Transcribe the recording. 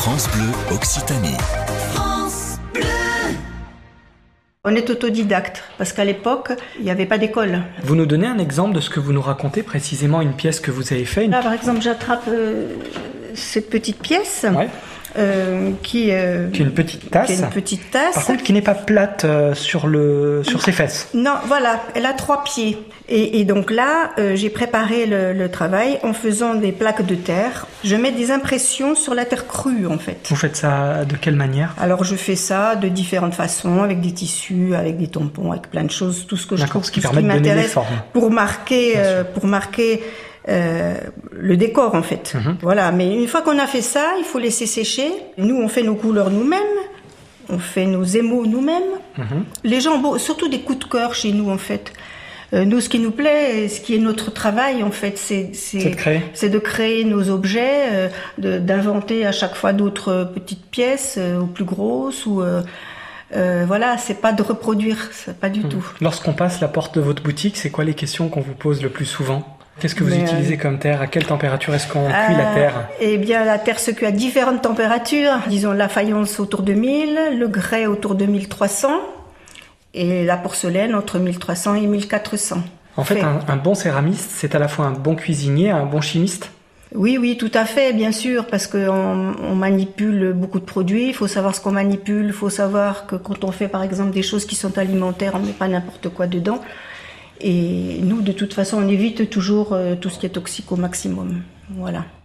France Bleu Occitanie. France Bleu. On est autodidacte, parce qu'à l'époque, il n'y avait pas d'école. Vous nous donnez un exemple de ce que vous nous racontez, précisément une pièce que vous avez faite. Là, par exemple, j'attrape cette petite pièce. Ouais. Qui est une petite tasse. Qui est une petite tasse. Par contre, qui n'est pas plate sur ses fesses. Non, voilà, elle a 3 pieds. Et donc là, j'ai préparé le travail en faisant des plaques de terre. Je mets des impressions sur la terre crue, en fait. Vous faites ça de quelle manière? Alors, je fais ça de différentes façons, avec des tissus, avec des tampons, avec plein de choses, tout ce que je trouve ce qui permet de donner des formes. Pour marquer le décor, en fait. Voilà. Mais une fois qu'on a fait ça, il faut laisser sécher. Nous, on fait nos couleurs nous-mêmes. On fait nos émaux nous-mêmes. Les gens, surtout des coups de cœur chez nous, en fait. Nous, ce qui nous plaît, ce qui est notre travail, en fait, c'est de créer nos objets, d'inventer à chaque fois d'autres petites pièces, ou plus grosses, ou voilà, c'est pas de reproduire, c'est pas du tout. Lorsqu'on passe la porte de votre boutique, c'est quoi les questions qu'on vous pose le plus souvent? Qu'est-ce que vous utilisez comme terre? À quelle température est-ce qu'on cuit la terre? Eh bien, la terre se cuit à différentes températures. Disons la faïence autour de 1000, le grès autour de 1300 et la porcelaine entre 1300 et 1400. En fait, un bon céramiste, c'est à la fois un bon cuisinier, un bon chimiste? Oui, tout à fait, bien sûr, parce qu'on manipule beaucoup de produits. Il faut savoir ce qu'on manipule. Il faut savoir que quand on fait, par exemple, des choses qui sont alimentaires, on ne met pas n'importe quoi dedans. Et nous, de toute façon, on évite toujours tout ce qui est toxique au maximum. Voilà.